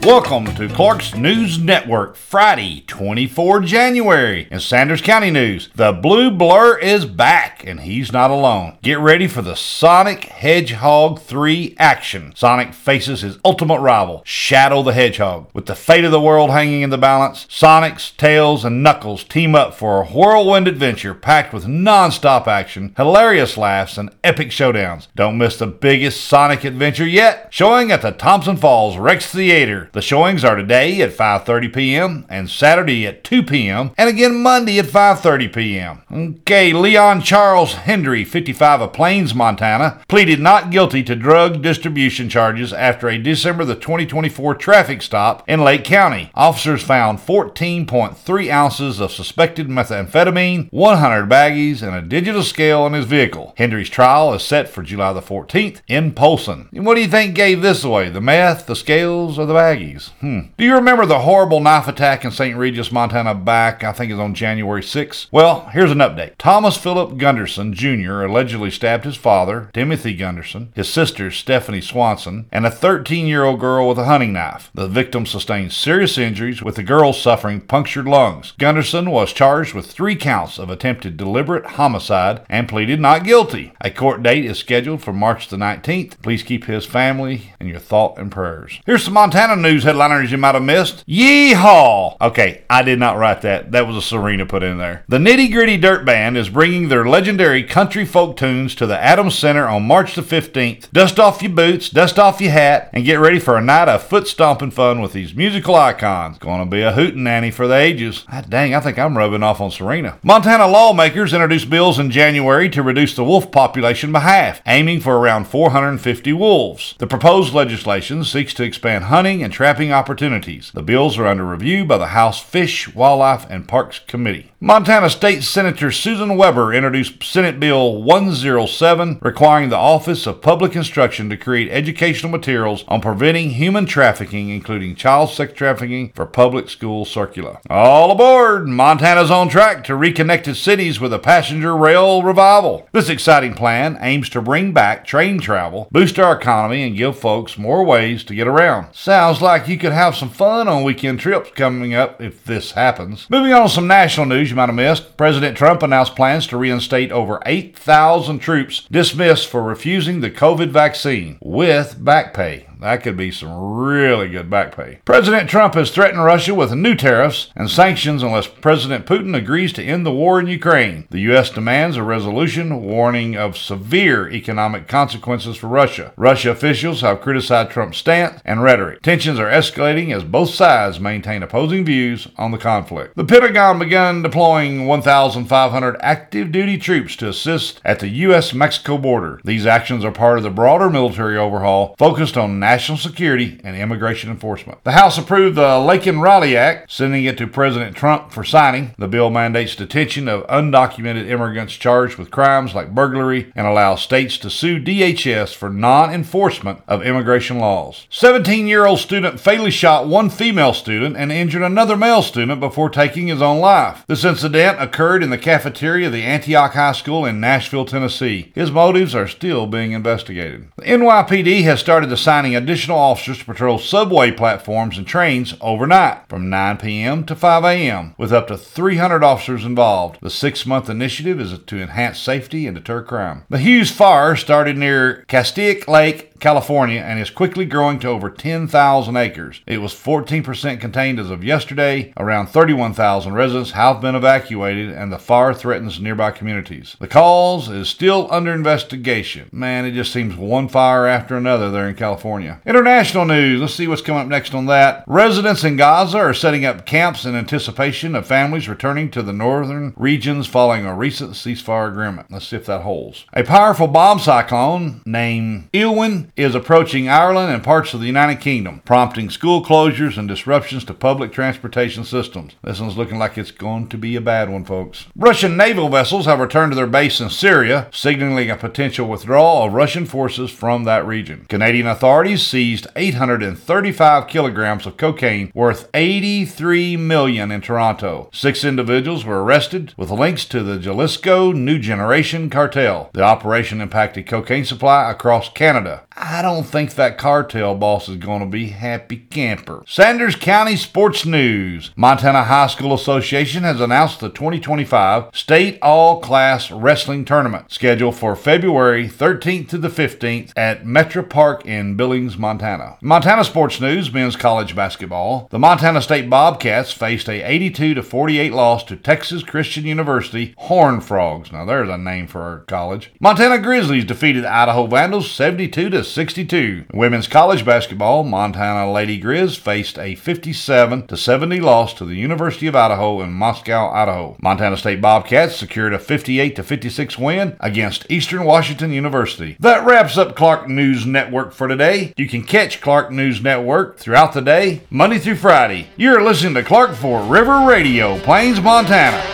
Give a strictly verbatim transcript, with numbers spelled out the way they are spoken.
Welcome to Clark's News Network, Friday, the twenty-fourth of January. In Sanders County news, the Blue Blur is back, and he's not alone. Get ready for the Sonic Hedgehog three action. Sonic faces his ultimate rival, Shadow the Hedgehog. With the fate of the world hanging in the balance, Sonic's, Tails, and Knuckles team up for a whirlwind adventure packed with non-stop action, hilarious laughs, and epic showdowns. Don't miss the biggest Sonic adventure yet, showing at the Thompson Falls Rex Theater. The showings are today at five thirty p.m. and Saturday at two p.m. and again Monday at five thirty p.m. Okay, Leon Charles Hendry, fifty-five, of Plains, Montana, pleaded not guilty to drug distribution charges after a December the twenty twenty-four traffic stop in Lake County. Officers found fourteen point three ounces of suspected methamphetamine, one hundred baggies, and a digital scale in his vehicle. Hendry's trial is set for July the fourteenth in Polson. And what do you think gave this away? The meth, the scales, or the baggies? Hmm. Do you remember the horrible knife attack in Saint Regis, Montana back, I think it was on January sixth? Well, here's an update. Thomas Philip Gunderson Junior allegedly stabbed his father, Timothy Gunderson, his sister, Stephanie Swanson, and a thirteen-year-old girl with a hunting knife. The victim sustained serious injuries, with the girl suffering punctured lungs. Gunderson was charged with three counts of attempted deliberate homicide and pleaded not guilty. A court date is scheduled for March the nineteenth. Please keep his family in your thought and prayers. Here's some Montana news headliners you might have missed. Yeehaw! Okay, I did not write that. That was a Serena put in there. The Nitty Gritty Dirt Band is bringing their legendary country folk tunes to the Adams Center on March the fifteenth. Dust off your boots, dust off your hat, and get ready for a night of foot stomping fun with these musical icons. Gonna be a hootenanny for the ages. Ah, dang, I think I'm rubbing off on Serena. Montana lawmakers introduced bills in January to reduce the wolf population by half, aiming for around four hundred fifty wolves. The proposed legislation seeks to expand hunting and trapping opportunities. The bills are under review by the House Fish, Wildlife, and Parks Committee. Montana State Senator Susan Weber introduced Senate Bill one oh seven, requiring the Office of Public Instruction to create educational materials on preventing human trafficking, including child sex trafficking, for public school circula. All aboard! Montana's on track to reconnect its cities with a passenger rail revival. This exciting plan aims to bring back train travel, boost our economy, and give folks more ways to get around. Sounds like you could have some fun on weekend trips coming up if this happens. Moving on to some national news you might have missed. President Trump announced plans to reinstate over eight thousand troops dismissed for refusing the COVID vaccine with back pay. That could be some really good back pay. President Trump has threatened Russia with new tariffs and sanctions unless President Putin agrees to end the war in Ukraine. The U S demands a resolution warning of severe economic consequences for Russia. Russia officials have criticized Trump's stance and rhetoric. Tensions are escalating as both sides maintain opposing views on the conflict. The Pentagon began deploying one thousand five hundred active duty troops to assist at the U S Mexico border. These actions are part of the broader military overhaul focused on national National security and immigration enforcement. The House approved the Laken-Riley Act, sending it to President Trump for signing. The bill mandates detention of undocumented immigrants charged with crimes like burglary and allows states to sue D H S for non-enforcement of immigration laws. seventeen-year-old student fatally shot one female student and injured another male student before taking his own life. This incident occurred in the cafeteria of the Antioch High School in Nashville, Tennessee. His motives are still being investigated. The N Y P D has started assigning additional officers to patrol subway platforms and trains overnight from nine p.m. to five a.m. with up to three hundred officers involved. The six-month initiative is to enhance safety and deter crime. The Hughes Fire started near Castaic Lake, California, and is quickly growing to over ten thousand acres. It was fourteen percent contained as of yesterday. Around thirty-one thousand residents have been evacuated, and the fire threatens nearby communities. The cause is still under investigation. Man, it just seems one fire after another there in California. International news. Let's see what's coming up next on that. Residents in Gaza are setting up camps in anticipation of families returning to the northern regions following a recent ceasefire agreement. Let's see if that holds. A powerful bomb cyclone named Eowyn is approaching Ireland and parts of the United Kingdom, prompting school closures and disruptions to public transportation systems. This one's looking like it's going to be a bad one, folks. Russian naval vessels have returned to their base in Syria, signaling a potential withdrawal of Russian forces from that region. Canadian authorities seized eight hundred thirty-five kilograms of cocaine worth eighty-three million dollars in Toronto. Six individuals were arrested with links to the Jalisco New Generation cartel. The operation impacted cocaine supply across Canada. I don't think that cartel boss is going to be happy camper. Sanders County Sports News. Montana High School Association has announced the twenty twenty-five State All-Class Wrestling Tournament, scheduled for February thirteenth to the fifteenth at Metro Park in Billings, Montana. Montana Sports News, men's college basketball. The Montana State Bobcats faced a eighty-two to forty-eight loss to Texas Christian University Horned Frogs. Now there's a name for our college. Montana Grizzlies defeated Idaho Vandals seventy-two to sixty-two. Women's college basketball, Montana Lady Grizz faced a fifty-seven to seventy loss to the University of Idaho in Moscow, Idaho. Montana State Bobcats secured a fifty-eight to fifty-six win against Eastern Washington University. That wraps up Clark News Network for today. You can catch Clark News Network throughout the day, Monday through Friday. You're listening to Clark for River Radio, Plains, Montana.